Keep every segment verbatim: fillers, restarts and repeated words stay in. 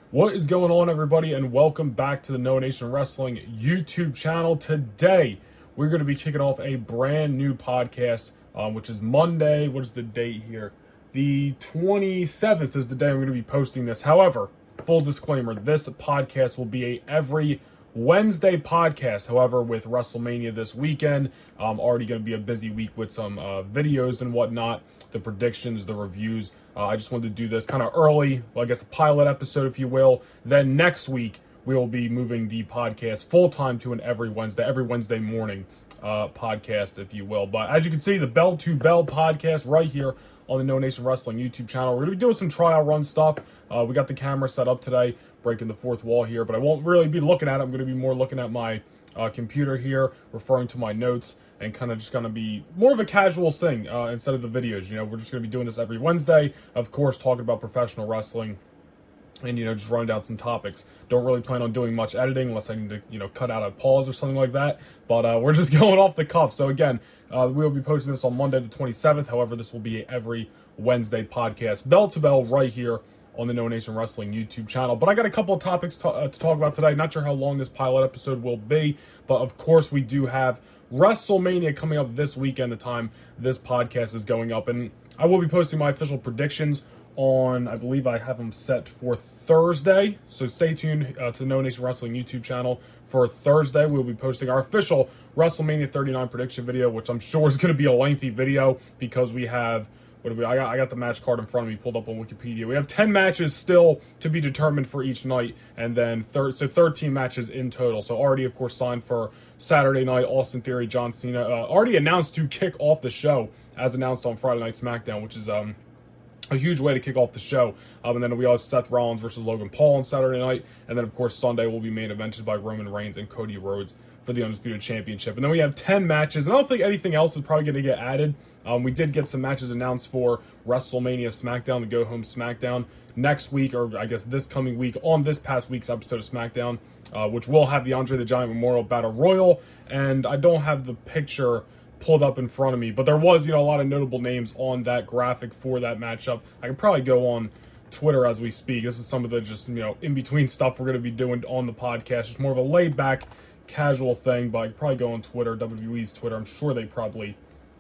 What is going on, everybody, and welcome back to the No Nation Wrestling YouTube channel. Today, we're going to be kicking off a brand new podcast, um, which is Monday. What is the date here? The twenty-seventh is the day I'm going to be posting this. However, full disclaimer, this podcast will be a every Wednesday podcast. However, with WrestleMania this weekend, um, already going to be a busy week with some uh, videos and whatnot, the predictions, the reviews. Uh, I just wanted to do this kind of early, well, I guess a pilot episode, if you will. Then next week, we will be moving the podcast full-time to an every Wednesday, every Wednesday morning uh, podcast, if you will. But as you can see, the Bell to Bell podcast right here on the No Nation Wrestling YouTube channel. We're going to be doing some trial run stuff. Uh, we got the camera set up today, breaking the fourth wall here, but I won't really be looking at it. I'm going to be more looking at my uh, computer here, referring to my notes, and kind of just going to be more of a casual thing uh, instead of the videos. You know, we're just going to be doing this every Wednesday, of course, talking about professional wrestling and, you know, just running down some topics. Don't really plan on doing much editing unless I need to, you know, cut out a pause or something like that. But uh, we're just going off the cuff. So, again, uh, we'll be posting this on Monday the twenty-seventh. However, this will be a every Wednesday podcast, bell to bell, right here on the No Nation Wrestling YouTube channel. But I got a couple of topics to, uh, to talk about today. Not sure how long this pilot episode will be, but of course we do have WrestleMania coming up this weekend, the time this podcast is going up. And I will be posting my official predictions on, I believe I have them set for Thursday. So stay tuned uh, to the No Nation Wrestling YouTube channel for Thursday. We'll be posting our official WrestleMania thirty-nine prediction video, which I'm sure is going to be a lengthy video because we have, what do we, I got, I got the match card in front of me pulled up on Wikipedia. We have ten matches still to be determined for each night, and then thir- so thirteen matches in total. So already, of course, signed for Saturday night, Austin Theory, John Cena. Uh, already announced to kick off the show, as announced on Friday Night SmackDown, which is um, a huge way to kick off the show. Um, and then we also have Seth Rollins versus Logan Paul on Saturday night. And then, of course, Sunday will be main evented by Roman Reigns and Cody Rhodes for the Undisputed Championship. And then we have ten matches, and I don't think anything else is probably going to get added. Um, we did get some matches announced for WrestleMania SmackDown, the Go Home SmackDown, next week, or I guess this coming week, on this past week's episode of SmackDown, uh, which will have the Andre the Giant Memorial Battle Royal. And I don't have the picture pulled up in front of me, but there was, you know, a lot of notable names on that graphic for that matchup. I can probably go on Twitter as we speak. This is some of the just, you know, in-between stuff we're going to be doing on the podcast. It's more of a laid-back, casual thing, but I could probably go on Twitter, W W E's Twitter. I'm sure they probably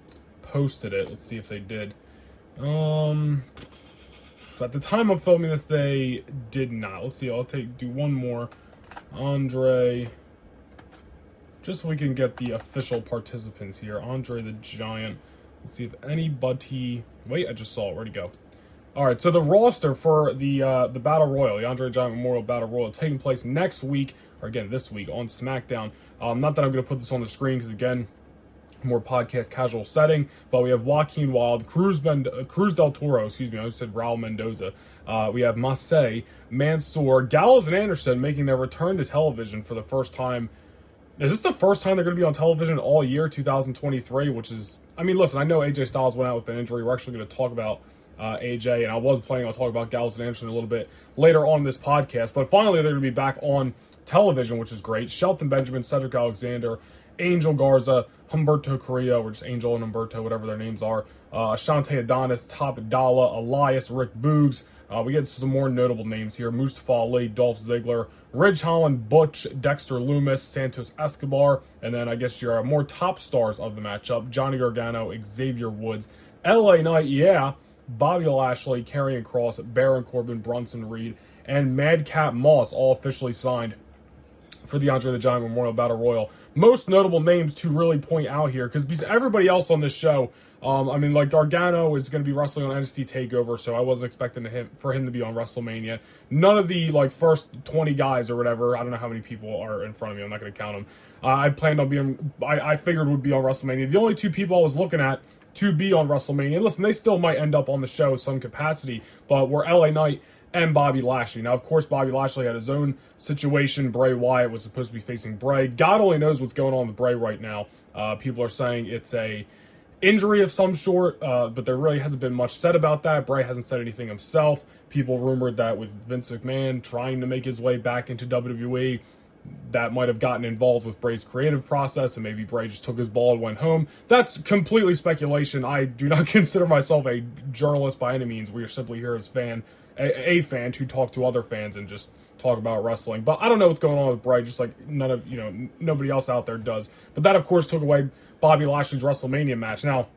posted it. Let's see if they did. Um, at the time of filming this, they did not. Let's see. I'll take do one more. Andre, just so we can get the official participants here. Andre the Giant. Let's see if anybody. Wait, I just saw it. Where'd he go? All right. So the roster for the uh, the Battle Royal, the Andre the Giant Memorial Battle Royal, taking place next week, or again this week on SmackDown. Um, not that I'm going to put this on the screen because again, more podcast casual setting, but we have Joaquin Wilde, Cruz, Mend- uh, Cruz del Toro, excuse me, I just said Raul Mendoza. Uh, we have Massey, Mansoor, Gallows, and Anderson making their return to television for the first time. Is this the first time they're going to be on television all year, two thousand twenty-three, which is, I mean, listen, I know A J Styles went out with an injury. We're actually going to talk about uh, A J, and I was planning on talking about Gallows and Anderson a little bit later on in this podcast, but finally they're going to be back on television, which is great. Shelton Benjamin, Cedric Alexander, Angel Garza, Humberto Carrillo, or just Angel and Humberto, whatever their names are, uh, Ashante Adonis, Top Dollar, Elias, Rick Boogs. Uh, we get some more notable names here. Mustafa Ali, Dolph Ziggler, Ridge Holland, Butch, Dexter Loomis, Santos Escobar, and then I guess your more top stars of the matchup, Johnny Gargano, Xavier Woods, L A Knight, yeah, Bobby Lashley, Karrion Kross, Baron Corbin, Bronson Reed, and Madcap Moss, all officially signed for the Andre the Giant Memorial Battle Royal. Most notable names to really point out here, because everybody else on this show, um, I mean, like Gargano is going to be wrestling on N X T TakeOver, so I wasn't expecting to him, for him to be on WrestleMania. None of the like first twenty guys or whatever, I don't know how many people are in front of me, I'm not going to count them. Uh, I planned on being, I, I figured would be on WrestleMania. The only two people I was looking at to be on WrestleMania, listen, they still might end up on the show some capacity, but were L A Knight and Bobby Lashley. Now, of course, Bobby Lashley had his own situation. Bray Wyatt was supposed to be facing Bray. God only knows what's going on with Bray right now. Uh, people are saying it's a injury of some sort, uh, but there really hasn't been much said about that. Bray hasn't said anything himself. People rumored that with Vince McMahon trying to make his way back into W W E, that might have gotten involved with Bray's creative process, and maybe Bray just took his ball and went home. That's completely speculation. I do not consider myself a journalist by any means. We are simply here as fan a, a fan to talk to other fans and just talk about wrestling. But I don't know what's going on with Bray, just like none of, you know, nobody else out there does. But that, of course, took away Bobby Lashley's WrestleMania match. Now,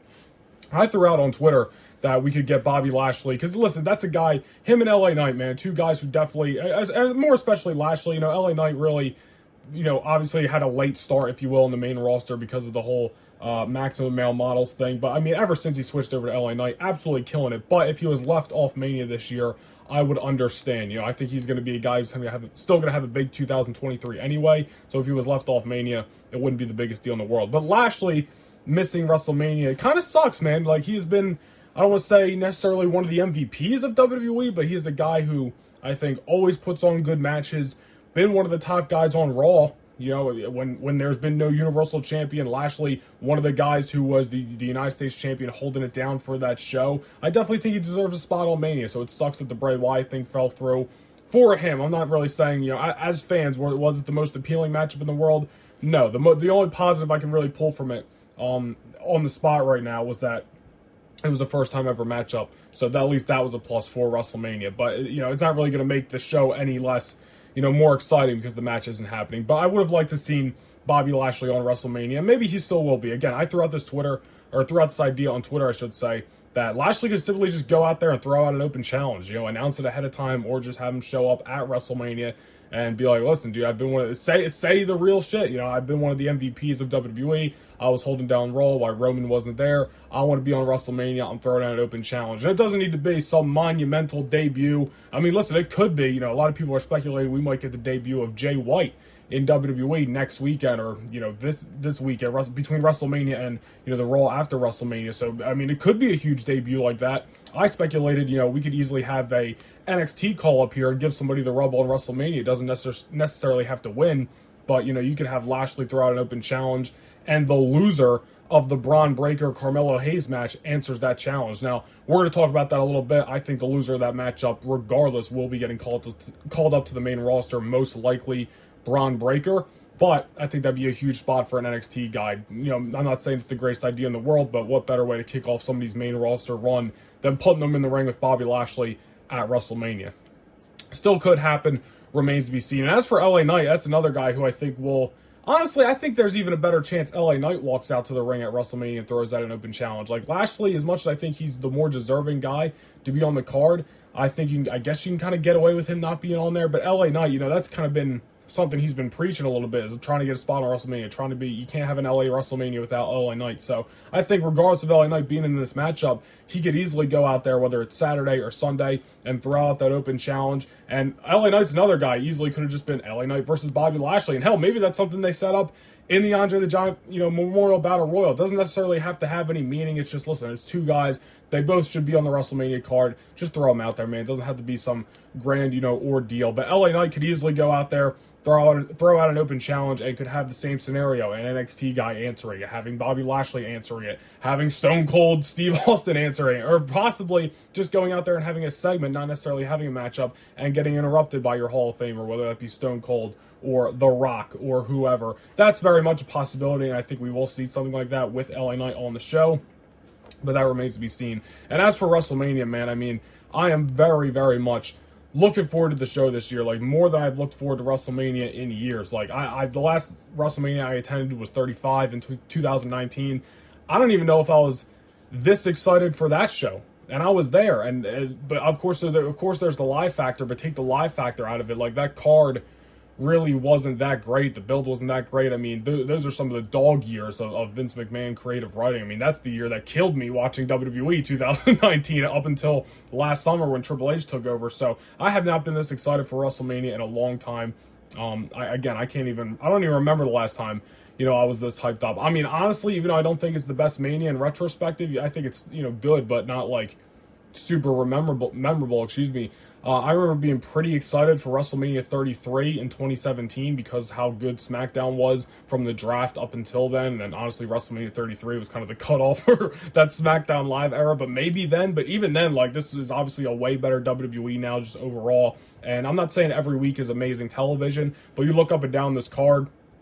I threw out on Twitter that we could get Bobby Lashley, because listen, that's a guy, him and L A Knight, man, two guys who definitely, as, as more especially Lashley, you know, L A Knight really, you know, obviously had a late start, if you will, in the main roster because of the whole uh, Maximum Male Models thing. But I mean, ever since he switched over to L A Knight, absolutely killing it. But if he was left off Mania this year, I would understand. You know, I think he's going to be a guy who's going to have still going to have a big two thousand twenty-three anyway. So if he was left off Mania, it wouldn't be the biggest deal in the world. But Lashley missing WrestleMania, it kind of sucks, man. Like, he's been, I don't want to say necessarily one of the M V Ps of W W E, but he's a guy who I think always puts on good matches. Been one of the top guys on Raw. You know, when when there's been no Universal Champion, Lashley, one of the guys who was the, the United States Champion, holding it down for that show. I definitely think he deserves a spot on Mania, so it sucks that the Bray Wyatt thing fell through for him. I'm not really saying, you know, as fans, was it the most appealing matchup in the world? No. The, mo the only positive I can really pull from it um, on the spot right now was that it was a first-time ever matchup, so that, at least that was a plus for WrestleMania. But, you know, it's not really going to make the show any less, you know, more exciting because the match isn't happening. But I would have liked to have seen Bobby Lashley on WrestleMania. Maybe he still will be. Again, I threw out this Twitter, or threw out this idea on Twitter, I should say, that Lashley could simply just go out there and throw out an open challenge, you know, announce it ahead of time, or just have him show up at WrestleMania and be like, listen, dude, I've been one of, say, say the real shit. You know, I've been one of the M V Ps of W W E. I was holding down Raw while Roman wasn't there. I want to be on WrestleMania. I'm throwing out an open challenge. And it doesn't need to be some monumental debut. I mean, listen, it could be. You know, a lot of people are speculating we might get the debut of Jay White in W W E next weekend, or, you know, this this weekend, between WrestleMania and, you know, the Raw after WrestleMania. So, I mean, it could be a huge debut like that. I speculated, you know, we could easily have a N X T call up here and give somebody the rub on WrestleMania. It doesn't necess necessarily have to win, but, you know, you could have Lashley throw out an open challenge, and the loser of the Braun Breaker Carmelo Hayes match answers that challenge. Now, we're going to talk about that a little bit. I think the loser of that matchup, regardless, will be getting called to, called up to the main roster, most likely Braun Breaker. But I think that'd be a huge spot for an N X T guy. You know, I'm not saying it's the greatest idea in the world, but what better way to kick off somebody's main roster run than putting them in the ring with Bobby Lashley at WrestleMania. Still could happen, remains to be seen. And as for L A Knight, that's another guy who I think will... Honestly, I think there's even a better chance L A Knight walks out to the ring at WrestleMania and throws out an open challenge. Like, Lashley, as much as I think he's the more deserving guy to be on the card, I think you can, I guess you can kind of get away with him not being on there. But L A Knight, you know, that's kind of been something he's been preaching a little bit, is trying to get a spot on WrestleMania, trying to be, you can't have an L A WrestleMania without L A Knight. So I think regardless of L A Knight being in this matchup, he could easily go out there, whether it's Saturday or Sunday, and throw out that open challenge. And L A Knight's another guy, easily could have just been L A Knight versus Bobby Lashley. And hell, maybe that's something they set up in the Andre the Giant, you know, Memorial Battle Royal. It doesn't necessarily have to have any meaning. It's just, listen, it's two guys. They both should be on the WrestleMania card. Just throw them out there, man. It doesn't have to be some grand, you know, ordeal. But L A Knight could easily go out there, throw out, throw out an open challenge, and could have the same scenario. An N X T guy answering it, having Bobby Lashley answering it, having Stone Cold Steve Austin answering it, or possibly just going out there and having a segment, not necessarily having a matchup, and getting interrupted by your Hall of Famer, whether that be Stone Cold or The Rock or whoever. That's very much a possibility, and I think we will see something like that with L A Knight on the show. But that remains to be seen. And as for WrestleMania, man, I mean, I am very, very much looking forward to the show this year, like more than I've looked forward to WrestleMania in years. Like, I, I the last WrestleMania I attended was thirty-five in two thousand nineteen. I don't even know if I was this excited for that show, and I was there. And uh, but of course, there, of course, there's the live factor. But take the live factor out of it, like that card really wasn't that great. The build wasn't that great. I mean, th those are some of the dog years of, of Vince McMahon creative writing. I mean, that's the year that killed me watching W W E two thousand nineteen up until last summer when Triple H took over. So I have not been this excited for WrestleMania in a long time. Um, I, again, I can't even, I don't even remember the last time, you know, I was this hyped up. I mean, honestly, even though I don't think it's the best Mania in retrospective, I think it's, you know, good, but not like super memorable, memorable, excuse me. Uh, I remember being pretty excited for WrestleMania thirty-three in twenty seventeen because how good SmackDown was from the draft up until then. And honestly, WrestleMania thirty-three was kind of the cutoff for that SmackDown Live era. But maybe then, but even then, like, this is obviously a way better W W E now just overall. And I'm not saying every week is amazing television, but you look up and down this card,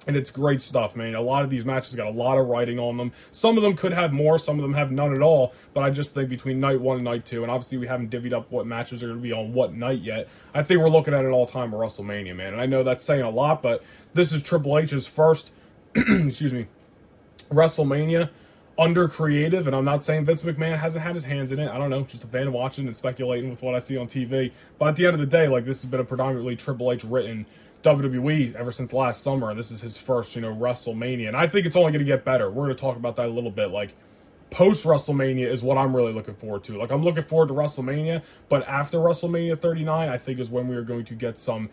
And it's great stuff, man. A lot of these matches got a lot of writing on them. Some of them could have more, some of them have none at all. But I just think between night one and night two, and obviously we haven't divvied up what matches are going to be on what night yet, I think we're looking at an all-time WrestleMania, man. And I know that's saying a lot, but this is Triple H's first, excuse me, WrestleMania under creative. And I'm not saying Vince McMahon hasn't had his hands in it. I don't know, just a fan of watching and speculating with what I see on T V. But at the end of the day, like, this has been a predominantly Triple H written W W E ever since last summer, and this is his first, you know, WrestleMania, and I think it's only going to get better. We're going to talk about that a little bit. Like, post WrestleMania is what I'm really looking forward to. Like, I'm looking forward to WrestleMania, but after WrestleMania thirty-nine, I think is when we are going to get some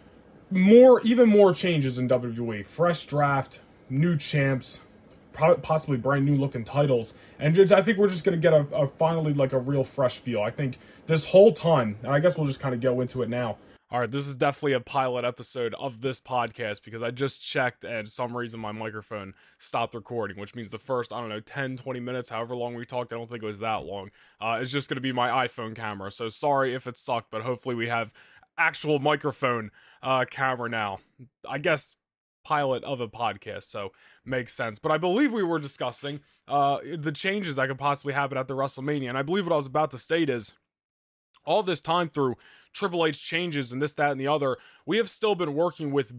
more, even more changes in W W E. Fresh draft, new champs, possibly brand new looking titles, and just, I think we're just going to get a, a finally like a real fresh feel. I think this whole time, and I guess we'll just kind of go into it now. All right, this is definitely a pilot episode of this podcast because I just checked and for some reason my microphone stopped recording, which means the first, I don't know, ten, twenty minutes, however long we talked, I don't think it was that long, uh, it's just going to be my iPhone camera. So sorry if it sucked, but hopefully we have actual microphone uh, camera now. I guess pilot of a podcast, so makes sense. But I believe we were discussing uh, the changes that could possibly happen at the WrestleMania, and I believe what I was about to state is, all this time through Triple H changes and this, that, and the other, we have still been working with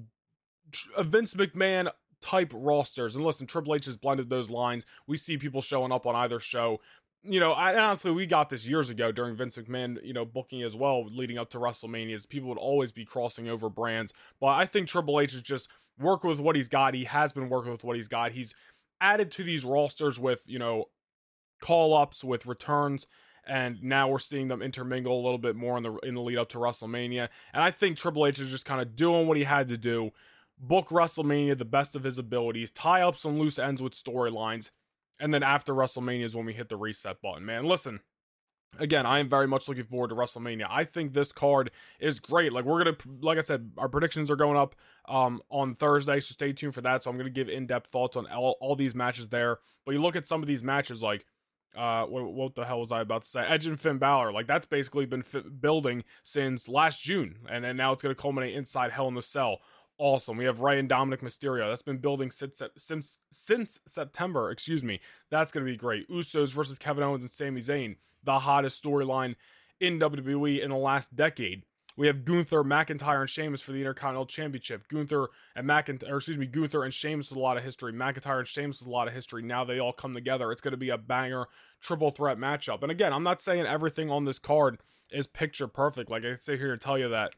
Vince McMahon type rosters. And listen, Triple H has blended those lines. We see people showing up on either show. You know, I, honestly, we got this years ago during Vince McMahon, you know, booking as well, leading up to WrestleManias. People would always be crossing over brands. But I think Triple H is just working with what he's got. He has been working with what he's got. He's added to these rosters with, you know, call-ups, with returns. And now we're seeing them intermingle a little bit more in the in the lead up to WrestleMania. And I think Triple H is just kind of doing what he had to do, book WrestleMania the best of his abilities, tie up some loose ends with storylines, and then after WrestleMania is when we hit the reset button. Man, listen, again, I am very much looking forward to WrestleMania. I think this card is great. Like, we're going to, like I said, our predictions are going up um, on Thursday, so stay tuned for that. So I'm going to give in-depth thoughts on all, all these matches there. But you look at some of these matches, like, Uh, what, what the hell was I about to say? Edge and Finn Balor, like, that's basically been fi- building since last June, and, and now it's going to culminate inside Hell in a Cell. Awesome. We have Rey and Dominic Mysterio. That's been building since since since September. Excuse me. That's going to be great. Usos versus Kevin Owens and Sami Zayn, the hottest storyline in W W E in the last decade. We have Gunther, McIntyre, and Sheamus for the Intercontinental Championship. Gunther and McIntyre, or excuse me, Gunther and Sheamus with a lot of history. McIntyre and Sheamus with a lot of history. Now they all come together. It's going to be a banger triple threat matchup. And again, I'm not saying everything on this card is picture perfect. Like, I sit here and tell you that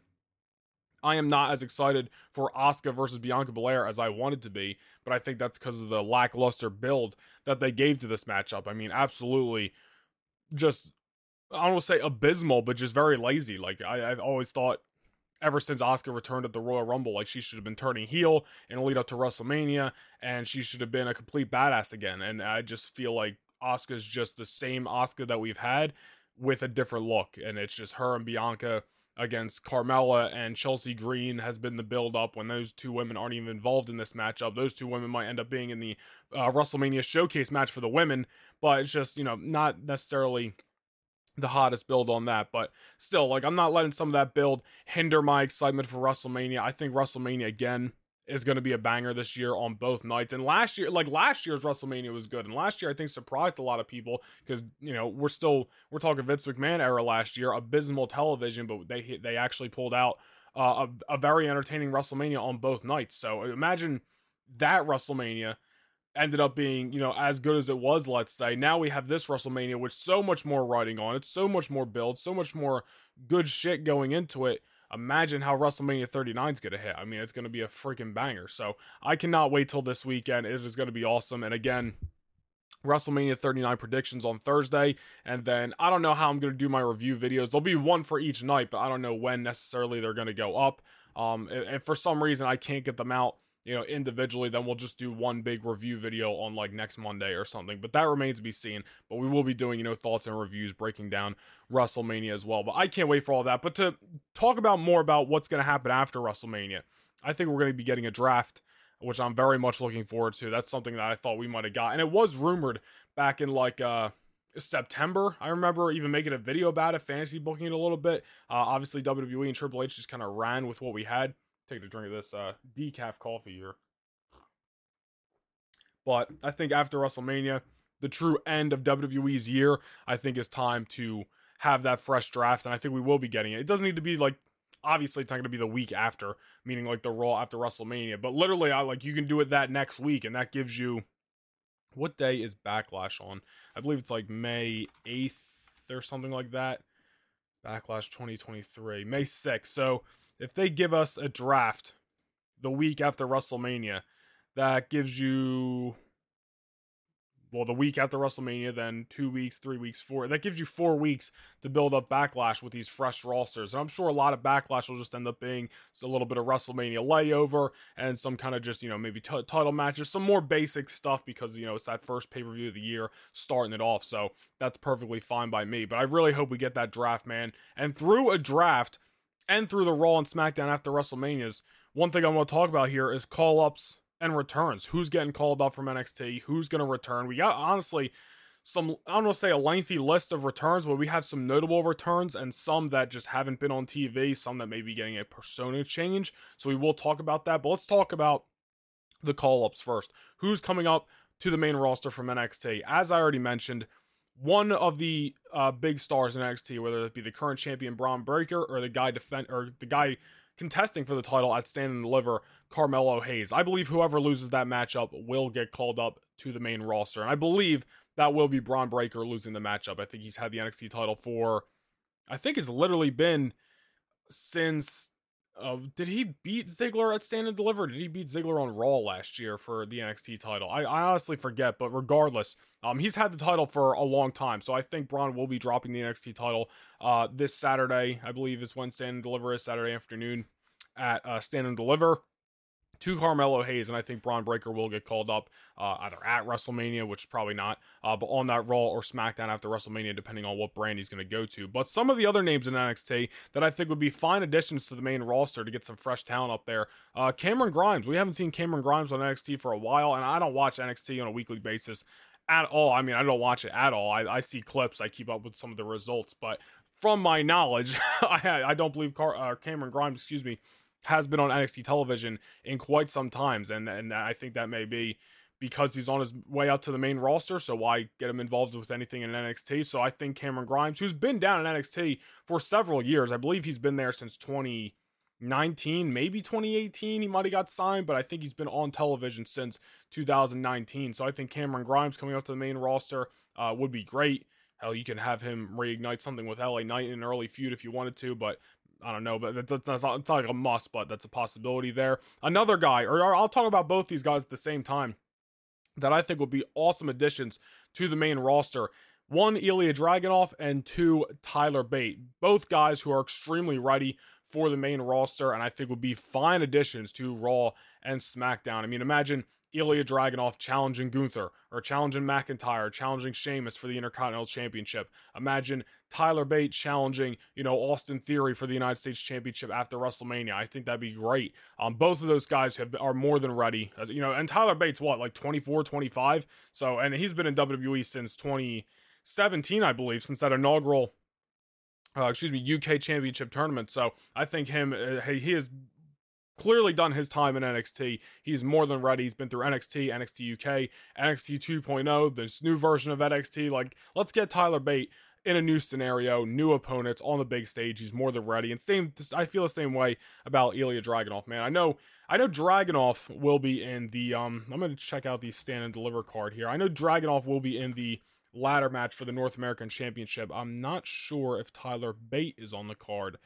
I am not as excited for Asuka versus Bianca Belair as I wanted to be, but I think that's because of the lackluster build that they gave to this matchup. I mean, absolutely just, I don't want to say abysmal, but just very lazy. Like, I, I've always thought ever since Asuka returned at the Royal Rumble, like, she should have been turning heel in the lead up to WrestleMania, and she should have been a complete badass again. And I just feel like Asuka's just the same Asuka that we've had with a different look. And it's just her and Bianca against Carmella, and Chelsea Green has been the build up when those two women aren't even involved in this matchup. Those two women might end up being in the uh, WrestleMania showcase match for the women, but it's just, you know, not necessarily the hottest build on that. But still, like, I'm not letting some of that build hinder my excitement for WrestleMania. I think WrestleMania again is going to be a banger this year on both nights. And last year, like last year's WrestleMania was good. And last year, I think, surprised a lot of people because, you know, we're still, we're talking Vince McMahon era last year, abysmal television, but they they actually pulled out uh, a, a very entertaining WrestleMania on both nights. So imagine that WrestleMania ended up being, you know, as good as it was, let's say. Now we have this WrestleMania with so much more writing on it, so much more build, so much more good shit going into it. Imagine how WrestleMania thirty-nine is going to hit. I mean, it's going to be a freaking banger. So I cannot wait till this weekend. It is going to be awesome. And again, WrestleMania thirty-nine predictions on Thursday. And then I don't know how I'm going to do my review videos. There'll be one for each night, but I don't know when necessarily they're going to go up. Um, if for some reason I can't get them out, you know, individually, then we'll just do one big review video on like next Monday or something. But that remains to be seen. But we will be doing, you know, thoughts and reviews, breaking down WrestleMania as well. But I can't wait for all that. But to talk about more about what's going to happen after WrestleMania, I think we're going to be getting a draft, which I'm very much looking forward to. That's something that I thought we might have got. And it was rumored back in like uh, September. I remember even making a video about it, fantasy booking it a little bit. Uh, obviously, W W E and Triple H just kind of ran with what we had. Take a drink of this uh, decaf coffee here. But I think after WrestleMania, the true end of W W E's year, I think it's time to have that fresh draft, and I think we will be getting it. It doesn't need to be like, obviously it's not going to be the week after, meaning like the Raw after WrestleMania, but literally, I like you can do it that next week, and that gives you, what day is Backlash on? I believe it's like May eighth or something like that. Backlash twenty twenty-three, May sixth. So if they give us a draft the week after WrestleMania, that gives you, well, the week after WrestleMania, then two weeks, three weeks, four. That gives you four weeks to build up Backlash with these fresh rosters. And I'm sure a lot of Backlash will just end up being a little bit of WrestleMania layover and some kind of just, you know, maybe t- title matches, some more basic stuff because, you know, it's that first pay-per-view of the year starting it off. So that's perfectly fine by me. But I really hope we get that draft, man. And through a draft and through the Raw and SmackDown after WrestleManias, one thing I want to talk about here is call-ups and returns. Who's getting called up from N X T? Who's going to return? We got, honestly, some, I don't want to say a lengthy list of returns, but we have some notable returns and some that just haven't been on T V, some that may be getting a persona change. So we will talk about that, but let's talk about the call-ups first. Who's coming up to the main roster from N X T? As I already mentioned, one of the uh, big stars in N X T, whether it be the current champion Bron Breakker or the guy defend or the guy contesting for the title at Stand and Deliver, Carmelo Hayes. I believe whoever loses that matchup will get called up to the main roster. And I believe that will be Bron Breakker losing the matchup. I think he's had the N X T title for, I think it's literally been since, uh, did he beat Ziggler at Stand and Deliver? Did he beat Ziggler on Raw last year for the N X T title? I, I honestly forget, but regardless, um, he's had the title for a long time. So I think Bron will be dropping the N X T title uh, this Saturday, I believe is when Stand and Deliver is, Saturday afternoon at uh, Stand and Deliver, to Carmelo Hayes, and I think Bron Breakker will get called up uh, either at WrestleMania, which is probably not, uh, but on that Raw or SmackDown after WrestleMania, depending on what brand he's going to go to. But some of the other names in N X T that I think would be fine additions to the main roster to get some fresh talent up there. Uh, Cameron Grimes. We haven't seen Cameron Grimes on N X T for a while, and I don't watch N X T on a weekly basis at all. I mean, I don't watch it at all. I, I see clips. I keep up with some of the results, but from my knowledge, I, I don't believe Car- uh, Cameron Grimes, excuse me, has been on N X T television in quite some times, and and I think that may be because he's on his way up to the main roster, so why get him involved with anything in N X T? So I think Cameron Grimes, who's been down in N X T for several years, I believe he's been there since twenty nineteen, maybe twenty eighteen, he might have got signed, but I think he's been on television since two thousand nineteen, so I think Cameron Grimes coming up to the main roster uh, would be great. Hell, you can have him reignite something with L A Knight in an early feud if you wanted to, but I don't know, but that's, that's not, it's not like a must, but that's a possibility there. Another guy, or, or I'll talk about both these guys at the same time, that I think would be awesome additions to the main roster. One, Ilya Dragunov, and two, Tyler Bate. Both guys who are extremely ready for the main roster, and I think would be fine additions to Raw and SmackDown. I mean, imagine Ilya Dragunov challenging Gunther, or challenging McIntyre, challenging Sheamus for the Intercontinental Championship. Imagine Tyler Bate challenging, you know, Austin Theory for the United States Championship after WrestleMania. I think that'd be great. Um, both of those guys have are more than ready. As, you know, and Tyler Bate's what, like twenty-four, twenty-five? So, and he's been in W W E since twenty seventeen, I believe, since that inaugural, uh, excuse me, U K Championship tournament. So I think him, uh, he, he is clearly done his time in N X T. He's more than ready. He's been through N X T, N X T U K, N X T two point oh, this new version of N X T. Like, let's get Tyler Bate in a new scenario, new opponents on the big stage. He's more than ready. And same, I feel the same way about Ilya Dragunov, man. I know, I know Dragunov will be in the, um, I'm going to check out the Stand and Deliver card here. I know Dragunov will be in the ladder match for the North American Championship. I'm not sure if Tyler Bate is on the card.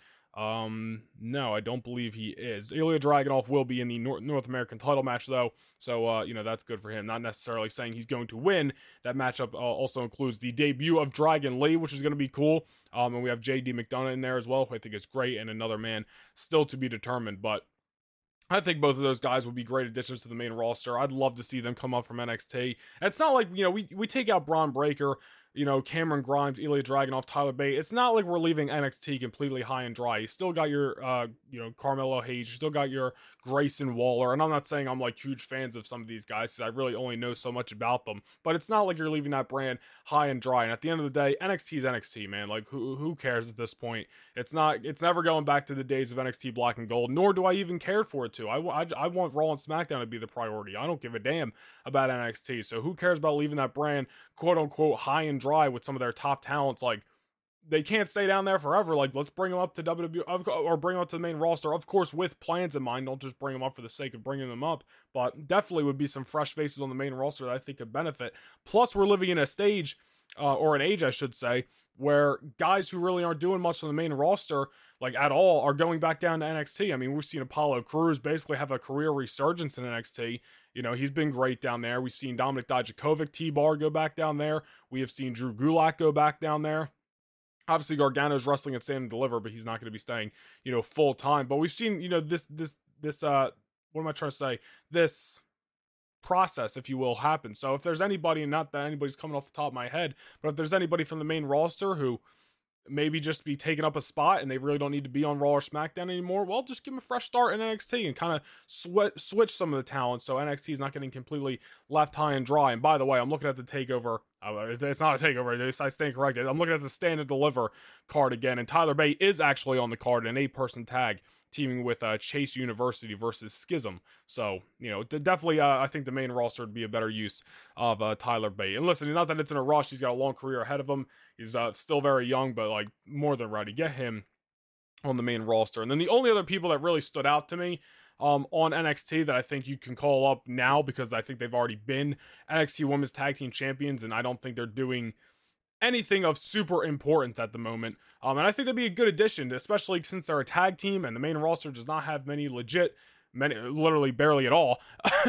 Um, no, I don't believe he is. Ilya Dragunov will be in the North, North American title match, though, so, uh, you know, that's good for him. Not necessarily saying he's going to win. That matchup uh, also includes the debut of Dragon Lee, which is going to be cool, um, and we have J D McDonough in there as well, who I think is great, and another man still to be determined, but I think both of those guys would be great additions to the main roster. I'd love to see them come up from N X T. And it's not like, you know, we, we take out Bron Breakker, you know, Cameron Grimes, Ilya Dragunov, Tyler Bate. It's not like we're leaving N X T completely high and dry. You still got your, uh, you know, Carmelo Hayes. You still got your Grayson Waller. And I'm not saying I'm like huge fans of some of these guys because I really only know so much about them. But it's not like you're leaving that brand high and dry. And at the end of the day, N X T is N X T, man. Like, who who cares at this point? It's not. It's never going back to the days of N X T Black and Gold. Nor do I even care for it to. I, I, I want Raw and SmackDown to be the priority. I don't give a damn about N X T. So who cares about leaving that brand quote unquote high and dry with some of their top talents? Like, they can't stay down there forever. Like, let's bring them up to W W E or bring them up to the main roster, of course, with plans in mind. Don't just bring them up for the sake of bringing them up, but definitely would be some fresh faces on the main roster that I think could benefit. Plus, we're living in a stage, uh, or an age, I should say, where guys who really aren't doing much on the main roster, like at all, are going back down to N X T. I mean, we've seen Apollo Crews basically have a career resurgence in N X T. You know, he's been great down there. We've seen Dominic Dijakovic, T-Bar, go back down there. We have seen Drew Gulak go back down there. Obviously, Gargano's wrestling at Stand and Deliver, but he's not going to be staying, you know, full time. But we've seen, you know, this, this, this, uh, what am I trying to say? This process, if you will, happen. So if there's anybody, and not that anybody's coming off the top of my head, but if there's anybody from the main roster who maybe just be taking up a spot and they really don't need to be on Raw or SmackDown anymore, well, just give them a fresh start in N X T and kind of sw- switch some of the talent so N X T is not getting completely left high and dry. And by the way, I'm looking at the TakeOver. Uh, it's not a TakeOver. I stand corrected. I'm looking at the Stand and Deliver card again, and Tyler Bate is actually on the card in an eight-person tag, teaming with uh, Chase University versus Schism. So, you know, definitely uh, I think the main roster would be a better use of uh, Tyler Bate. And listen, not that it's in a rush. He's got a long career ahead of him. He's uh, still very young, but like more than ready. Get him on the main roster. And then the only other people that really stood out to me um, on N X T that I think you can call up now, because I think they've already been N X T Women's Tag Team Champions, and I don't think they're doing anything of super importance at the moment. Um, and I think that'd be a good addition, especially since they're a tag team and the main roster does not have many legit, many, literally barely at all,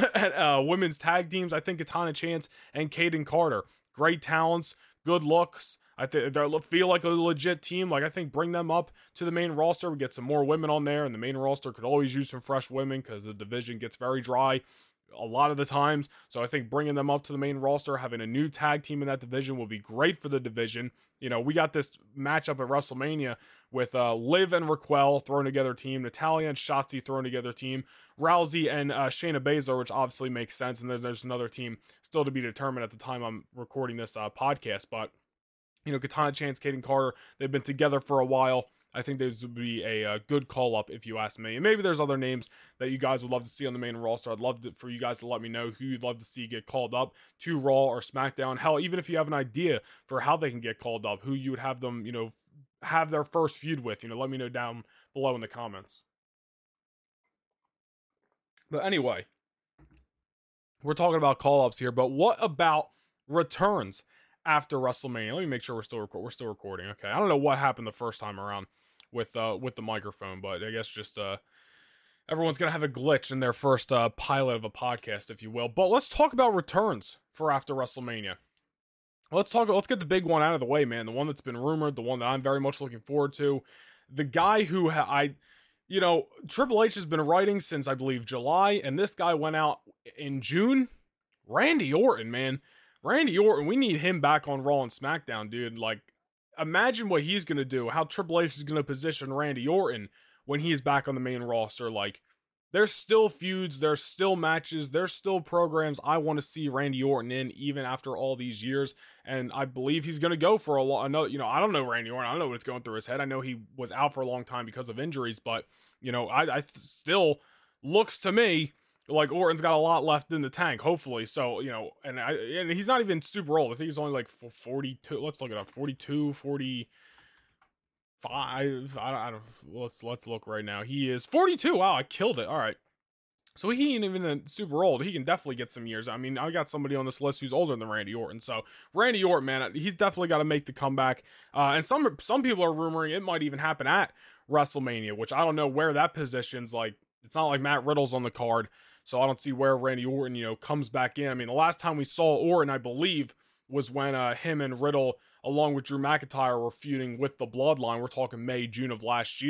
uh, women's tag teams. I think Katana Chance and Kaden Carter, great talents, good looks. I think they feel like a legit team. Like, I think bring them up to the main roster. We get some more women on there, and the main roster could always use some fresh women because the division gets very dry a lot of the times. So I think bringing them up to the main roster, having a new tag team in that division will be great for the division. You know, we got this matchup at WrestleMania with uh, Liv and Raquel throwing together team, Natalya and Shotzi throwing together team, Rousey and uh, Shayna Baszler, which obviously makes sense. And then there's another team still to be determined at the time I'm recording this uh, podcast. But, you know, Katana Chance, Kaden Carter, they've been together for a while. I think this would be a, a good call-up if you ask me. And maybe there's other names that you guys would love to see on the main roster. I'd love to, for you guys to let me know who you'd love to see get called up to Raw or SmackDown. Hell, even if you have an idea for how they can get called up, who you would have them, you know, have their first feud with, you know, let me know down below in the comments. But anyway, we're talking about call-ups here, but what about returns after WrestleMania? Let me make sure we're still record- we're still recording. Okay, I don't know what happened the first time around with uh with the microphone, but I guess just uh everyone's gonna have a glitch in their first uh pilot of a podcast, if you will. But let's talk about returns for after WrestleMania. Let's talk. Let's get the big one out of the way, man. The one that's been rumored, the one that I'm very much looking forward to, the guy who ha- I, you know, Triple H has been writing since I believe July, and this guy went out in June. Randy Orton, man. Randy Orton, we need him back on Raw and SmackDown, dude. Like, imagine what he's going to do, how Triple H is going to position Randy Orton when he's back on the main roster. Like, there's still feuds, there's still matches, there's still programs I want to see Randy Orton in, even after all these years. And I believe he's going to go for a long, another, you know, I don't know Randy Orton. I don't know what's going through his head. I know he was out for a long time because of injuries, but, you know, I, I still looks to me like Orton's got a lot left in the tank, hopefully. So, you know, and I and he's not even super old. I think he's only like forty-two. Let's look it up. forty-two, forty-five. I don't, I don't let's let's look right now. He is forty-two. Wow, I killed it. All right. So he ain't even super old. He can definitely get some years. I mean, I got somebody on this list who's older than Randy Orton. So Randy Orton, man, he's definitely got to make the comeback. Uh, and some some people are rumoring it might even happen at WrestleMania, which I don't know where that position's like. It's not like Matt Riddle's on the card. So I don't see where Randy Orton, you know, comes back in. I mean, the last time we saw Orton, I believe, was when uh, him and Riddle, along with Drew McIntyre, were feuding with the Bloodline. We're talking May, June of last year.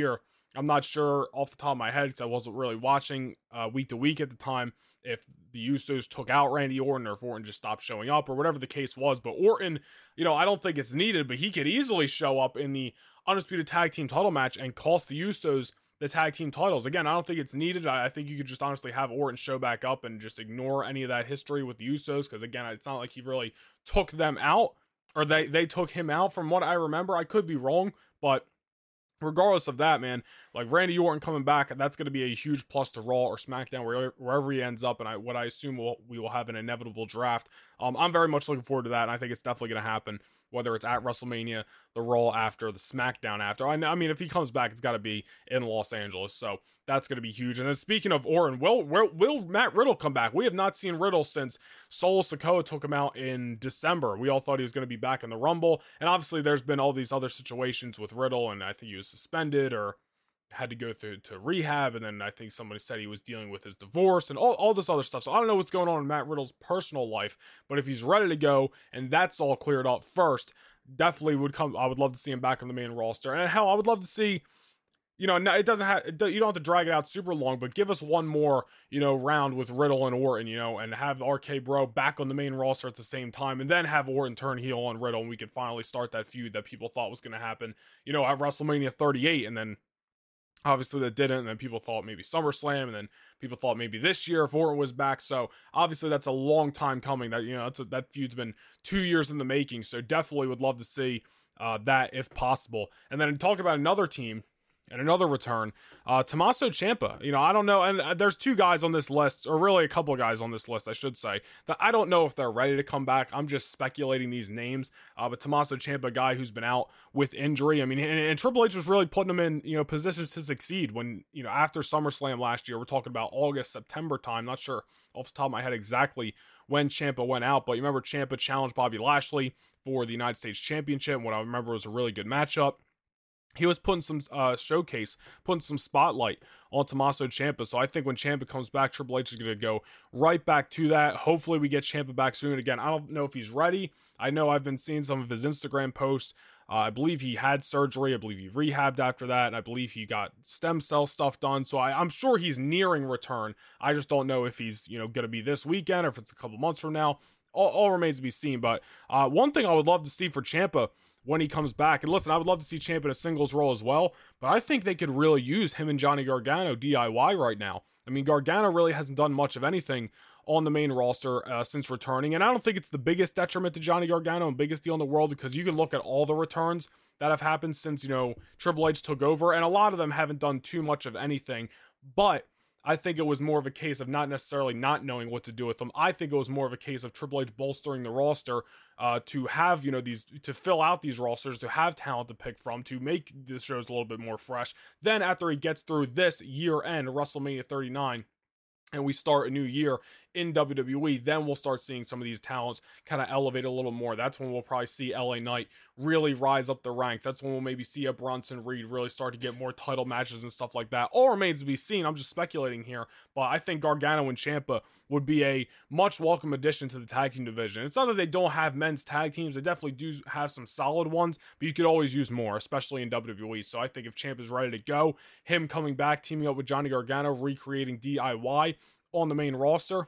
I'm not sure off the top of my head because I wasn't really watching uh, week to week at the time if the Usos took out Randy Orton or if Orton just stopped showing up or whatever the case was. But Orton, you know, I don't think it's needed, but he could easily show up in the Undisputed Tag Team title match and cost the Usos the tag team titles. Again, I don't think it's needed. I think you could just honestly have Orton show back up and just ignore any of that history with the Usos because, again, it's not like he really took them out or they, they took him out from what I remember. I could be wrong, but regardless of that, man, like Randy Orton coming back, that's going to be a huge plus to Raw or SmackDown, wherever, wherever he ends up. And I, what I assume we'll, we will have an inevitable draft. Um, I'm very much looking forward to that. And I think it's definitely going to happen, whether it's at WrestleMania, the Raw after, the SmackDown after. I, I mean, if he comes back, it's got to be in Los Angeles. So that's going to be huge. And then speaking of Orton, will, will, will Matt Riddle come back? We have not seen Riddle since Solo Sikoa took him out in December. We all thought he was going to be back in the Rumble. And obviously there's been all these other situations with Riddle, and I think he was suspended or had to go through to rehab, and then I think somebody said he was dealing with his divorce and all, all this other stuff. So I don't know what's going on in Matt Riddle's personal life, but if he's ready to go and that's all cleared up first, definitely would come. I would love to see him back on the main roster. And hell, I would love to see, you know, it doesn't have, you don't have to drag it out super long, but give us one more, you know, round with Riddle and Orton, you know, and have R K Bro back on the main roster at the same time, and then have Orton turn heel on Riddle, and we could finally start that feud that people thought was going to happen, you know, at WrestleMania thirty-eight, and then obviously that didn't, and then people thought maybe SummerSlam, and then people thought maybe this year if Orton was back. So obviously that's a long time coming. That, you know, that's a, that feud's been two years in the making. So definitely would love to see uh, that if possible. And then talk about another team and another return, uh, Tommaso Ciampa. You know, I don't know, and there's two guys on this list, or really a couple of guys on this list, I should say, that I don't know if they're ready to come back. I'm just speculating these names, uh, but Tommaso Ciampa, a guy who's been out with injury. I mean, and, and Triple H was really putting him in, you know, positions to succeed when, you know, after SummerSlam last year, we're talking about August, September time, not sure off the top of my head exactly when Ciampa went out, but you remember Ciampa challenged Bobby Lashley for the United States Championship, what I remember was a really good matchup. He was putting some uh, showcase, putting some spotlight on Tommaso Ciampa. So I think when Ciampa comes back, Triple H is going to go right back to that. Hopefully we get Ciampa back soon. Again, I don't know if he's ready. I know I've been seeing some of his Instagram posts. Uh, I believe he had surgery. I believe he rehabbed after that. And I believe he got stem cell stuff done. So I, I'm sure he's nearing return. I just don't know if he's, you know, going to be this weekend or if it's a couple months from now. All, all remains to be seen. But uh, one thing I would love to see for Ciampa when he comes back, and listen, I would love to see Ciampa in a singles role as well, but I think they could really use him and Johnny Gargano D I Y right now. I mean, Gargano really hasn't done much of anything on the main roster uh, since returning, and I don't think it's the biggest detriment to Johnny Gargano and biggest deal in the world, because you can look at all the returns that have happened since, you know, Triple H took over, and a lot of them haven't done too much of anything, but I think it was more of a case of not necessarily not knowing what to do with them. I think it was more of a case of Triple H bolstering the roster uh, to have, you know, these, to fill out these rosters, to have talent to pick from, to make the shows a little bit more fresh. Then after he gets through this year end, WrestleMania thirty-nine, and we start a new year in W W E, then we'll start seeing some of these talents kind of elevate a little more. That's when we'll probably see L A Knight really rise up the ranks. That's when we'll maybe see a Bronson Reed really start to get more title matches and stuff like that. All remains to be seen. I'm just speculating here, but I think Gargano and Ciampa would be a much welcome addition to the tag team division. It's not that they don't have men's tag teams. They definitely do have some solid ones, but you could always use more, especially in W W E. So I think if Ciampa's ready to go, him coming back, teaming up with Johnny Gargano, recreating D I Y on the main roster,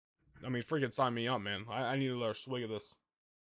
I mean, freaking sign me up, man. I, I need another swig of this.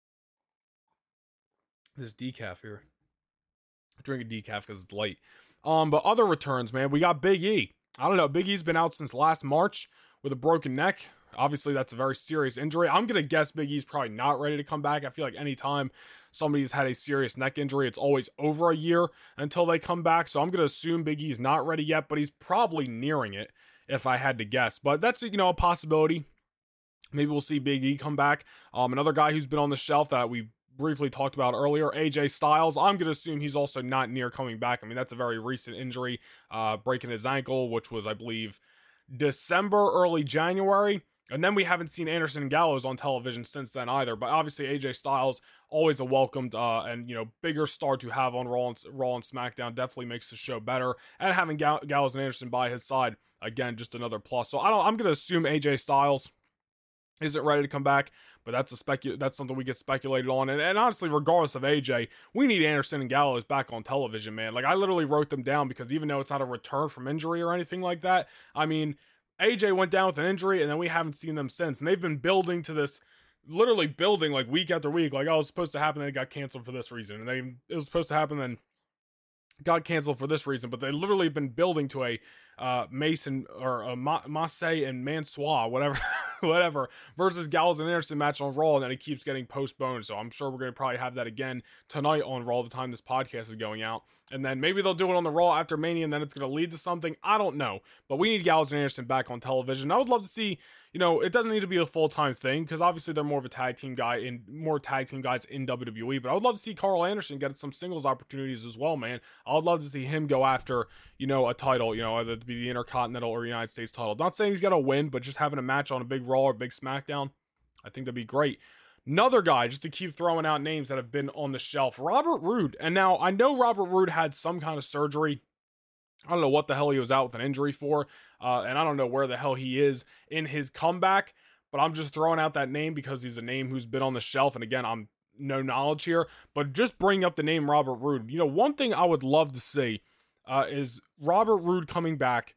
This decaf here. I drink a decaf because it's light. Um, but other returns, man. We got Big E. I don't know. Big E's been out since last March with a broken neck. Obviously, that's a very serious injury. I'm going to guess Big E's probably not ready to come back. I feel like anytime somebody's had a serious neck injury, it's always over a year until they come back. So I'm going to assume Big E's not ready yet, but he's probably nearing it if I had to guess. But that's, you know, a possibility. Maybe we'll see Big E come back. Um, another guy who's been on the shelf that we briefly talked about earlier, A J Styles. I'm going to assume he's also not near coming back. I mean, that's a very recent injury, uh, breaking his ankle, which was, I believe, December, early January. And then we haven't seen Anderson Gallows on television since then either. But obviously, A J Styles, always a welcomed uh, and, you know, bigger star to have on Raw and, Raw and SmackDown. Definitely makes the show better. And having Gall- Gallows and Anderson by his side, again, just another plus. So I don't, I'm going to assume A J Styles. isn't ready to come back, but that's a specu- that's something we get speculated on. And, and honestly, regardless of A J, we need Anderson and Gallows back on television, man. Like, I literally wrote them down because even though it's not a return from injury or anything like that, I mean, A J went down with an injury, and then we haven't seen them since. And they've been building to this, literally building like week after week. Like, oh, it was supposed to happen, and it got canceled for this reason. And they, it was supposed to happen, and got canceled for this reason, but they literally been building to a uh, Mason or a Ma- Massey and Mansois, whatever, whatever, versus Gallows and Anderson match on Raw, and then it keeps getting postponed. So I'm sure we're going to probably have that again tonight on Raw, the time this podcast is going out. And then maybe they'll do it on the Raw after Mania, and then it's going to lead to something. I don't know. But we need Gallows and Anderson back on television. I would love to see, you know, it doesn't need to be a full-time thing, because obviously they're more of a tag team guy, and more tag team guys in W W E, but I would love to see Carl Anderson get some singles opportunities as well, man. I would love to see him go after, you know, a title, you know, whether it be the Intercontinental or United States title. Not saying he's got to win, but just having a match on a big Raw or big SmackDown, I think that'd be great. Another guy, just to keep throwing out names that have been on the shelf, Robert Roode. And now, I know Robert Roode had some kind of surgery. I don't know what the hell he was out with an injury for, uh, and I don't know where the hell he is in his comeback, but I'm just throwing out that name because he's a name who's been on the shelf, and again, I'm no knowledge here, but just bring up the name Robert Roode. You know, one thing I would love to see uh, is Robert Roode coming back,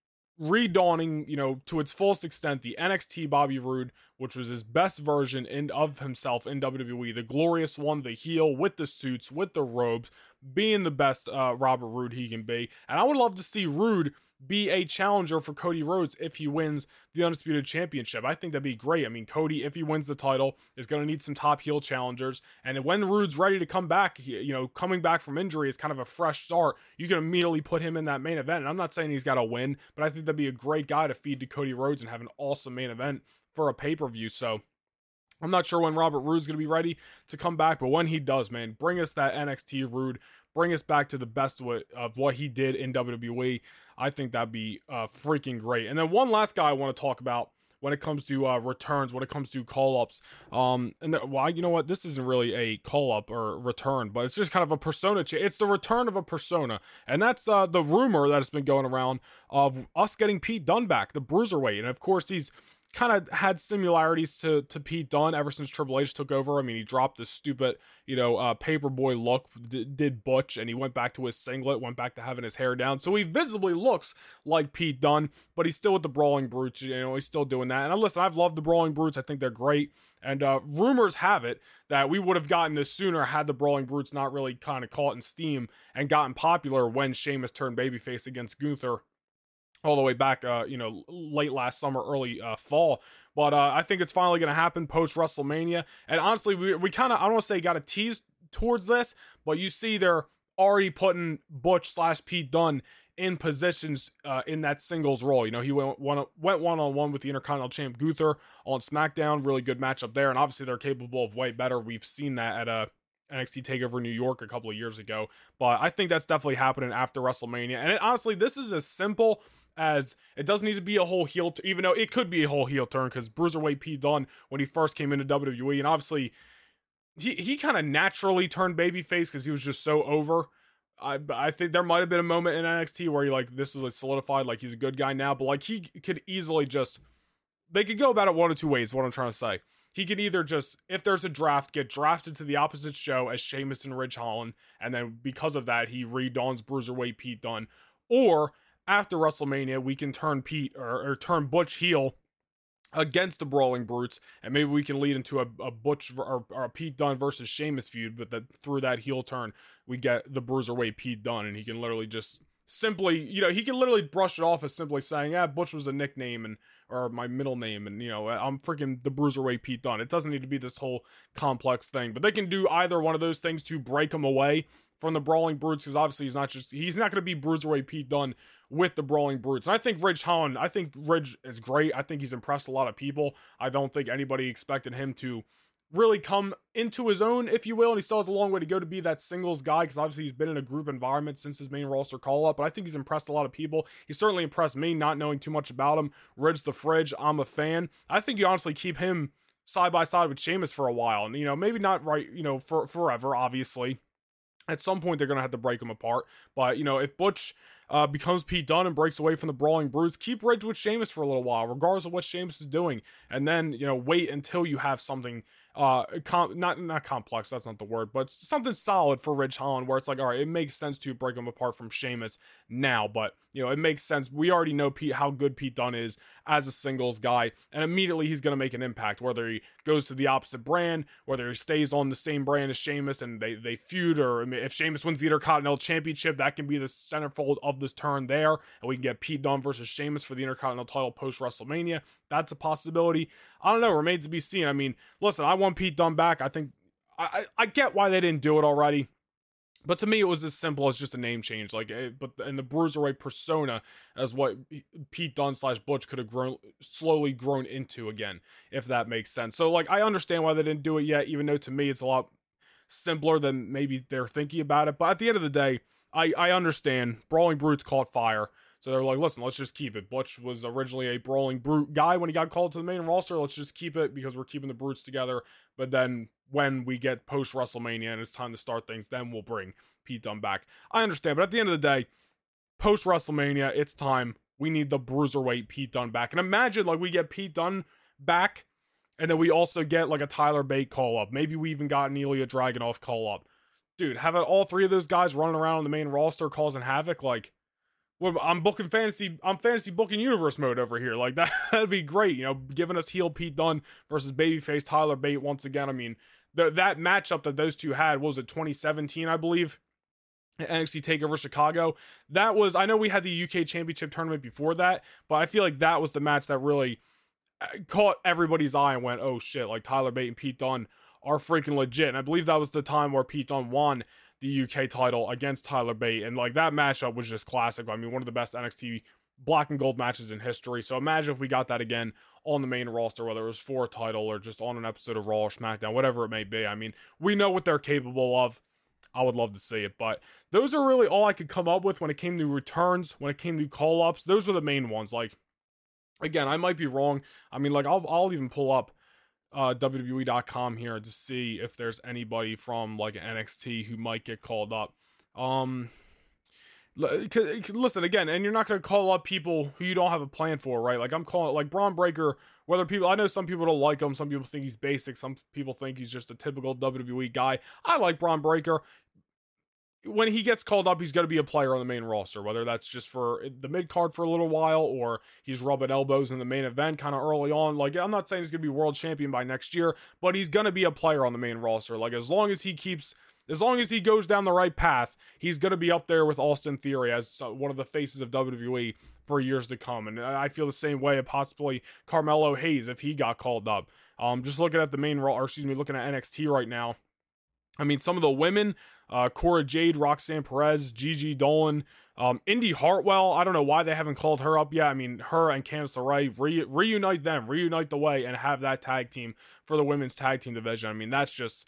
redawning, you know, to its fullest extent, the N X T Bobby Roode, which was his best version in, of himself in W W E, the glorious one, the heel, with the suits, with the robes, being the best uh, Robert Roode he can be. And I would love to see Roode be a challenger for Cody Rhodes if he wins the Undisputed Championship. I think that'd be great. I mean, Cody, if he wins the title, is going to need some top heel challengers. And when Roode's ready to come back, he, you know, coming back from injury is kind of a fresh start. You can immediately put him in that main event. And I'm not saying he's got to win, but I think that'd be a great guy to feed to Cody Rhodes and have an awesome main event for a pay-per-view. So I'm not sure when Robert Roode's going to be ready to come back, but when he does, man, bring us that N X T Roode, bring us back to the best of what he did in W W E. I think that'd be uh, freaking great. And then one last guy I want to talk about when it comes to uh, returns, when it comes to call-ups. Um, and the, well, you know what? This isn't really a call-up or return, but it's just kind of a persona change. It's the return of a persona. And that's uh, the rumor that has been going around of us getting Pete Dunne back, the Bruiserweight. And of course, he's kind of had similarities to, to Pete Dunne ever since Triple H took over. I mean, he dropped this stupid, you know, uh, paperboy look, d- did Butch, and he went back to his singlet, went back to having his hair down. So he visibly looks like Pete Dunne, but he's still with the Brawling Brutes, you know, he's still doing that. And listen, I've loved the Brawling Brutes. I think they're great. And uh, rumors have it that we would have gotten this sooner had the Brawling Brutes not really kind of caught in steam and gotten popular when Sheamus turned babyface against Gunther all the way back, uh, you know, late last summer, early uh, fall. But uh, I think it's finally going to happen post-WrestleMania. And honestly, we we kind of, I don't want to say got a tease towards this, but you see they're already putting Butch slash Pete Dunne in positions uh, in that singles role. You know, he went one went one-on-one with the Intercontinental Champ Gunther on SmackDown. Really good matchup there. And obviously they're capable of way better. We've seen that at a N X T TakeOver New York a couple of years ago. But I think that's definitely happening after WrestleMania. And it, honestly, this is as simple as it doesn't need to be a whole heel, t- even though it could be a whole heel turn, because Bruiserweight Pete Dunne, when he first came into W W E, and obviously he, he kind of naturally turned babyface because he was just so over. I I think there might have been a moment in N X T where he like, this is like solidified, like he's a good guy now, but like he could easily just, they could go about it one of two ways, what I'm trying to say. He could either just, if there's a draft, get drafted to the opposite show as Sheamus and Ridge Holland, and then because of that, he redawns Bruiserweight Pete Dunne. Or after WrestleMania, we can turn Pete, or, or turn Butch heel against the Brawling Brutes, and maybe we can lead into a, a Butch or, or a Pete Dunne versus Sheamus feud, but that through that heel turn, we get the Bruiserweight Pete Dunne, and he can literally just simply, you know, he can literally brush it off as simply saying, yeah, Butch was a nickname and or my middle name, and you know, I'm freaking the Bruiserweight Pete Dunne. It doesn't need to be this whole complex thing, but they can do either one of those things to break him away from the Brawling Brutes, because obviously he's not just, he's not going to be Bruiserweight Pete Dunne with the Brawling Brutes. And I think Ridge Holland, I think Ridge is great. I think he's impressed a lot of people. I don't think anybody expected him to really come into his own, if you will, and he still has a long way to go to be that singles guy, because obviously he's been in a group environment since his main roster call-up, but I think he's impressed a lot of people. He certainly impressed me, not knowing too much about him. Ridge the Fridge, I'm a fan. I think you honestly keep him side by side with Sheamus for a while, and you know, maybe not right, you know, for forever, obviously. At some point, they're going to have to break them apart. But, you know, if Butch uh, becomes Pete Dunne and breaks away from the Brawling Brutes, keep Ridge with Sheamus for a little while, regardless of what Sheamus is doing. And then, you know, wait until you have something, uh, com- not, not complex, that's not the word, but something solid for Ridge Holland where it's like, all right, it makes sense to break him apart from Sheamus now, but, you know, it makes sense. We already know Pete, how good Pete Dunne is as a singles guy, and immediately he's going to make an impact, whether he goes to the opposite brand, whether he stays on the same brand as Sheamus and they, they feud, or I mean, if Sheamus wins the Intercontinental Championship, that can be the centerfold of this turn there, and we can get Pete Dunne versus Sheamus for the Intercontinental title post-WrestleMania. That's a possibility. I don't know, remains to be seen. I mean, listen, I want Pete Dunne back. I think, I, I, I get why they didn't do it already. But to me, it was as simple as just a name change. Like, it, but and the Bruiserweight persona as what Pete Dunne slash Butch could have grown, slowly grown into again, if that makes sense. So, like, I understand why they didn't do it yet, even though to me it's a lot simpler than maybe they're thinking about it. But at the end of the day, I, I understand. Brawling Brutes caught fire. So they're like, listen, let's just keep it. Butch was originally a Brawling Brute guy when he got called to the main roster. Let's just keep it because we're keeping the Brutes together. But then when we get post-WrestleMania and it's time to start things, then we'll bring Pete Dunne back. I understand, but at the end of the day, post-WrestleMania, it's time. We need the Bruiserweight Pete Dunne back. And imagine, like, we get Pete Dunne back, and then we also get, like, a Tyler Bate call-up. Maybe we even got an Ilya Dragunov call-up. Dude, having all three of those guys running around on the main roster causing havoc, like, well, I'm booking fantasy, I'm fantasy booking universe mode over here. Like, that, that'd be great, you know, giving us heel Pete Dunne versus babyface Tyler Bate once again. I mean, the, that matchup that those two had, what was it, twenty seventeen, I believe? N X T TakeOver Chicago. That was, I know we had the U K Championship tournament before that, but I feel like that was the match that really caught everybody's eye and went, oh shit, like Tyler Bate and Pete Dunne are freaking legit. And I believe that was the time where Pete Dunne won the U K title against Tyler Bate, and like that matchup was just classic. I mean, one of the best N X T black and gold matches in history. So imagine if we got that again on the main roster, whether it was for a title or just on an episode of Raw or SmackDown, whatever it may be. I mean, we know what they're capable of. I would love to see it, but those are really all I could come up with when it came to returns, when it came to call-ups. Those are the main ones. Like, again, I might be wrong. I mean, like, I'll I'll even pull up uh, W W E dot com here to see if there's anybody from, like, N X T who might get called up. Um, listen, again, and you're not going to call up people who you don't have a plan for, right? Like, I'm calling, like, Braun Breaker, whether people, I know some people don't like him, some people think he's basic, some people think he's just a typical W W E guy. I like Braun Breaker. When he gets called up, he's going to be a player on the main roster, whether that's just for the mid-card for a little while or he's rubbing elbows in the main event kind of early on. Like, I'm not saying he's going to be world champion by next year, but he's going to be a player on the main roster. Like, as long as he keeps, as long as he goes down the right path, he's going to be up there with Austin Theory as one of the faces of W W E for years to come. And I feel the same way of possibly Carmelo Hayes if he got called up. Um, just looking at the main, or excuse me, looking at N X T right now. I mean, some of the women, uh, Cora Jade, Roxanne Perez, Gigi Dolan, um, Indy Hartwell. I don't know why they haven't called her up yet. I mean, her and Candice LeRae, re- reunite them, reunite the way, and have that tag team for the women's tag team division. I mean, that's just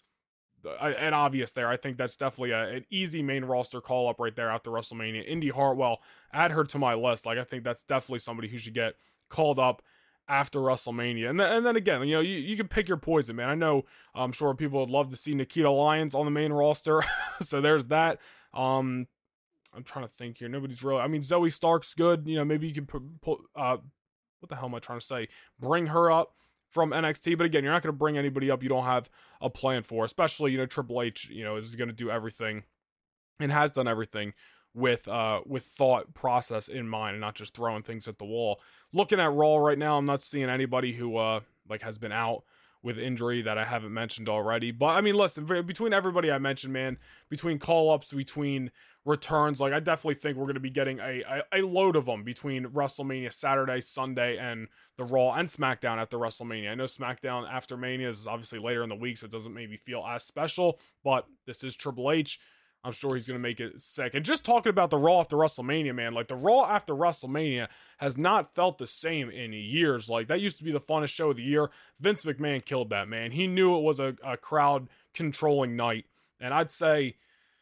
an obvious there. I think that's definitely a, an easy main roster call up right there after WrestleMania. Indy Hartwell, add her to my list. Like, I think that's definitely somebody who should get called up after WrestleMania. And then, and then again, you know, you, you can pick your poison, man. I know, I'm sure people would love to see Nikita Lyons on the main roster. So there's that. Um, I'm trying to think here. Nobody's really, I mean, Zoe Stark's good. You know, maybe you can put, put uh, what the hell am I trying to say? Bring her up from N X T. But again, you're not going to bring anybody up you don't have a plan for, especially, you know, Triple H, you know, is going to do everything and has done everything with uh with thought process in mind and not just throwing things at the wall. Looking at Raw right now, I'm not seeing anybody who uh like has been out with injury that I haven't mentioned already. But I mean, listen, between everybody I mentioned, man, between call-ups, between returns, like I definitely think we're going to be getting a, a a load of them between WrestleMania Saturday, Sunday, and the Raw and SmackDown after WrestleMania. I know SmackDown after Mania is obviously later in the week, so it doesn't maybe feel as special, but this is Triple H. I'm sure he's going to make it sick. And just talking about the Raw after WrestleMania, man, like the Raw after WrestleMania has not felt the same in years. Like that used to be the funnest show of the year. Vince McMahon killed that, man. He knew it was a, a crowd controlling night. And I'd say,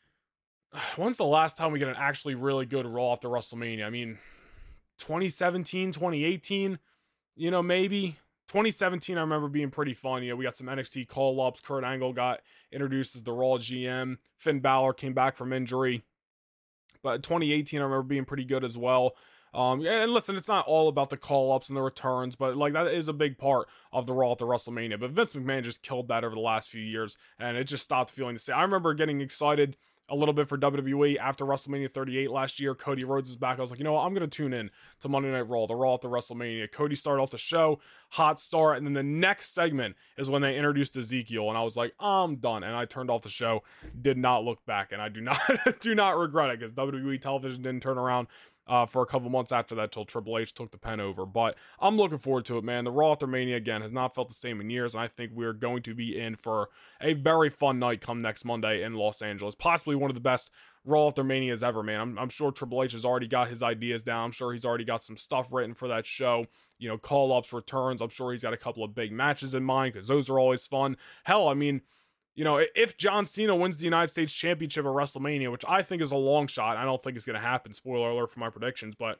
when's the last time we get an actually really good Raw after WrestleMania? I mean, twenty seventeen, twenty eighteen, you know, maybe. twenty seventeen, I remember being pretty fun. You know, we got some N X T call-ups. Kurt Angle got introduced as the Raw G M. Finn Balor came back from injury. but twenty eighteen I remember being pretty good as well. Um, and listen, it's not all about the call-ups and the returns, but like that is a big part of the Raw at the WrestleMania. But Vince McMahon just killed that over the last few years, and it just stopped feeling the same. I remember getting excited a little bit for W W E after WrestleMania thirty-eight last year. Cody Rhodes is back. I was like, you know what? I'm going to tune in to Monday Night Raw, the Raw at the WrestleMania. Cody started off the show, hot start, and then the next segment is when they introduced Ezekiel, and I was like, I'm done. And I turned off the show, did not look back, and I do not do not regret it, because W W E television didn't turn around Uh, for a couple months after that till Triple H took the pen over. But I'm looking forward to it, man. The Raw after Mania, again, has not felt the same in years, and I think we're going to be in for a very fun night come next Monday in Los Angeles. Possibly one of the best Raw after Manias ever, man. I'm, I'm sure Triple H has already got his ideas down. I'm sure he's already got some stuff written for that show. You know, call-ups, returns. I'm sure he's got a couple of big matches in mind, because those are always fun. Hell, I mean, you know, if John Cena wins the United States Championship at WrestleMania, which I think is a long shot, I don't think it's going to happen, spoiler alert for my predictions, but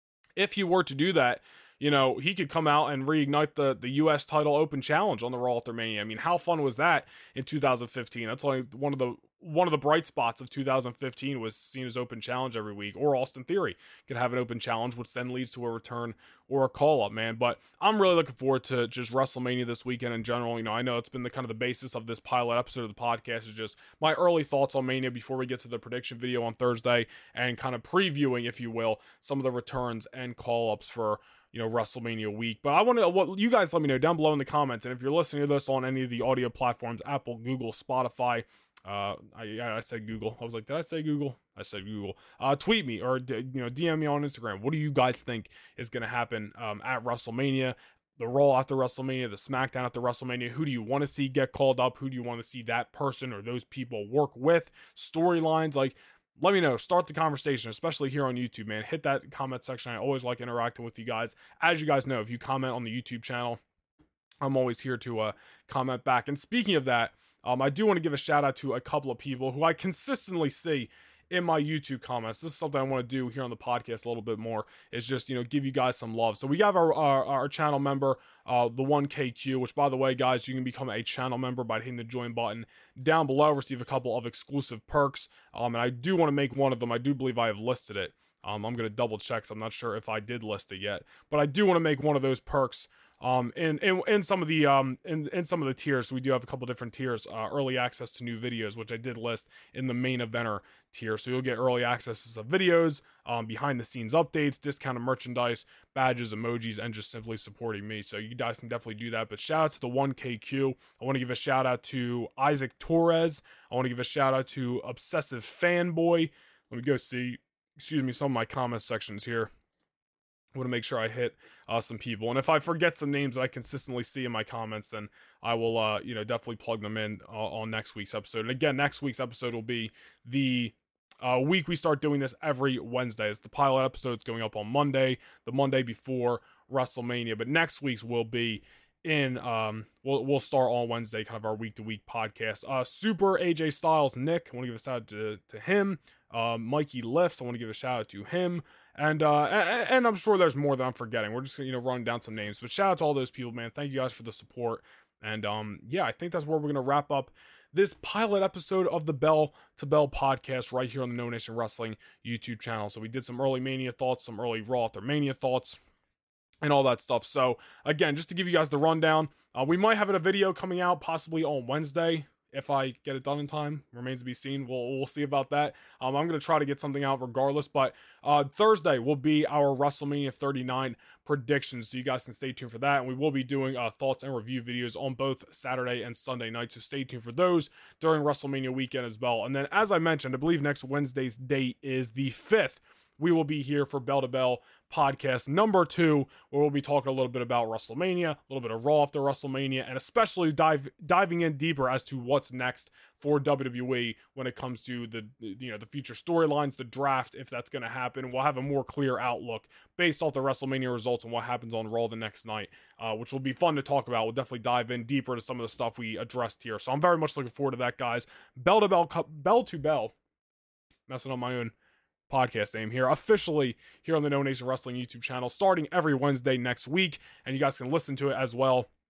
if he were to do that, you know, he could come out and reignite the, the U S title open challenge on the Raw after Mania. I mean, how fun was that in two thousand fifteen? That's like one of the one of the bright spots of two thousand fifteen was Cena's open challenge every week, or Austin Theory could have an open challenge, which then leads to a return or a call-up, man. But I'm really looking forward to just WrestleMania this weekend in general. You know, I know it's been the kind of the basis of this pilot episode of the podcast is just my early thoughts on Mania before we get to the prediction video on Thursday, and kind of previewing, if you will, some of the returns and call-ups for, you know, WrestleMania week. But I want to, what you guys let me know down below in the comments, and if you're listening to this on any of the audio platforms, Apple, Google, Spotify, uh, I, I said Google. I was like, did I say Google? I said Google. Uh, tweet me, or, you know, D M me on Instagram. What do you guys think is going to happen um, at WrestleMania? The Raw after WrestleMania, the SmackDown after WrestleMania. Who do you want to see get called up? Who do you want to see that person or those people work with? Storylines, like, let me know. Start the conversation, especially here on YouTube, man. Hit that comment section. I always like interacting with you guys. As you guys know, if you comment on the YouTube channel, I'm always here to uh, comment back. And speaking of that, um, I do want to give a shout out to a couple of people who I consistently see in my YouTube comments. This is something I want to do here on the podcast a little bit more, is just, you know, give you guys some love. So we have our our, our channel member, uh, the one K Q, which, by the way, guys, you can become a channel member by hitting the join button down below, receive a couple of exclusive perks. Um, and I do want to make one of them. I do believe I have listed it. Um, I'm going to double check, so I'm not sure if I did list it yet, but I do want to make one of those perks Um, in, in, in some of the, um, in, in some of the tiers. So we do have a couple different tiers, uh, early access to new videos, which I did list in the main eventer tier. So you'll get early access to some videos, um, behind the scenes updates, discounted merchandise, badges, emojis, and just simply supporting me. So you guys can definitely do that. But shout out to the one K Q. I want to give a shout out to Isaac Torres. I want to give a shout out to Obsessive Fanboy. Let me go see, excuse me, some of my comment sections here. I want to make sure I hit uh, some people, and if I forget some names that I consistently see in my comments, then I will, uh, you know, definitely plug them in uh, on next week's episode. And again, next week's episode will be the uh, week we start doing this every Wednesday. It's the pilot episode's going up on Monday, the Monday before WrestleMania, but next week's will be in, um, we'll, we'll start on Wednesday, kind of our week-to-week podcast. Uh, Super A J Styles, Nick, I want to give a shout out to, to him. Um, Mikey Lifts, I want to give a shout out to him. And, uh, and, and I'm sure there's more that I'm forgetting. We're just gonna, you know, run down some names, but shout out to all those people, man. Thank you guys for the support. And, um, yeah, I think that's where we're going to wrap up this pilot episode of the Bell to Bell podcast right here on the No Nation Wrestling YouTube channel. So we did some early Mania thoughts, some early Raw after Mania thoughts, and all that stuff. So again, just to give you guys the rundown, uh, we might have a video coming out possibly on Wednesday. If I get it done in time, remains to be seen. We'll, we'll see about that. Um, I'm going to try to get something out regardless, but uh, Thursday will be our WrestleMania thirty-nine predictions, so you guys can stay tuned for that. And we will be doing uh, thoughts and review videos on both Saturday and Sunday night, so stay tuned for those during WrestleMania weekend as well. And then, as I mentioned, I believe next Wednesday's date is the fifth. We will be here for Bell to Bell podcast number two, where we'll be talking a little bit about WrestleMania, a little bit of Raw after WrestleMania, and especially dive diving in deeper as to what's next for W W E when it comes to the, you know, the future storylines, the draft, if that's going to happen. We'll have a more clear outlook based off the WrestleMania results and what happens on Raw the next night, uh, which will be fun to talk about. We'll definitely dive in deeper to some of the stuff we addressed here. So I'm very much looking forward to that, guys. Bell to Bell, Bell to Bell, messing up my own podcast name here, officially here on the No Nation Wrestling YouTube channel, starting every Wednesday next week, and you guys can listen to it as well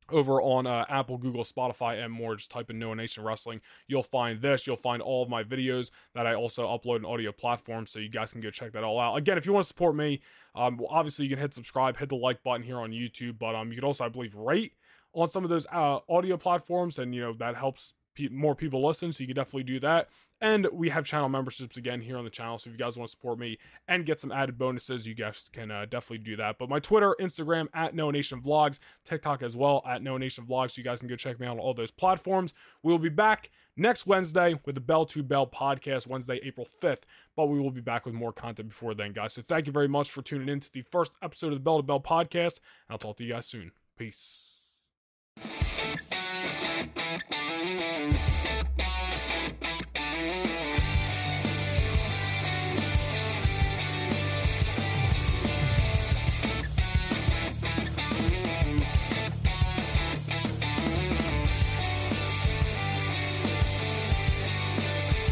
over on uh, Apple, Google, Spotify, and more. Just type in Noah Nation Wrestling. You'll find this. You'll find all of my videos that I also upload on audio platforms, so you guys can go check that all out. Again, if you want to support me, um, well, obviously you can hit subscribe, hit the like button here on YouTube, but um, you can also, I believe, rate on some of those uh, audio platforms, and you know that helps pe- more people listen, so you can definitely do that. And we have channel memberships again here on the channel, so if you guys want to support me and get some added bonuses, you guys can uh, definitely do that. But my Twitter, Instagram, at Noah Nation Vlogs, TikTok as well, at Noah Nation Vlogs, so you guys can go check me out on all those platforms. We'll be back next Wednesday with the Bell to Bell podcast, Wednesday, April fifth, but we will be back with more content before then, guys. So thank you very much for tuning in to the first episode of the Bell to Bell podcast, and I'll talk to you guys soon. Peace.